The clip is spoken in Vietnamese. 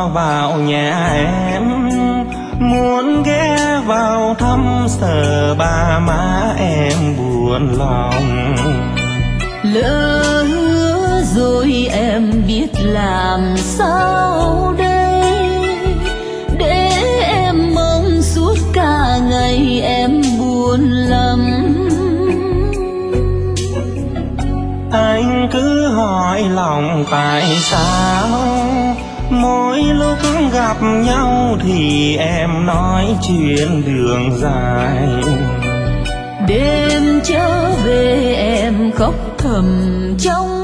vào nhà em, muốn ghé vào thăm sờ ba má em buồn lòng. Lỡ hứa rồi em biết làm sao đây, để em mong suốt cả ngày em buồn lắm. Anh cứ hỏi lòng tại sao mỗi lúc gặp nhau thì em nói chuyện đường dài. Đêm trở về em khóc thầm trong